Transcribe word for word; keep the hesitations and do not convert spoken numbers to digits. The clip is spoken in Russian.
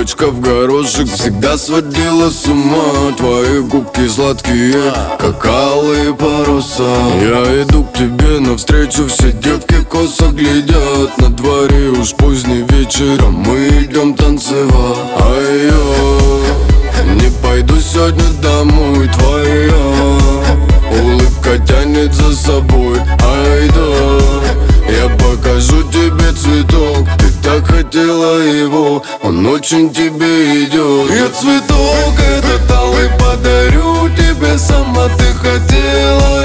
Девочка в горошек всегда сводила с ума. Твои губки сладкие, как алые паруса. Я иду к тебе навстречу, все девки косо глядят. На дворе уж поздний вечер, а мы идем танцевать. Ай-ё, не пойду сегодня домой. Твоя улыбка тянет за собой. Ай да, я покажу тебе цветок. Ты так хотела его, он очень тебе идет. Я цветок этот алый подарю тебе, сама ты хотела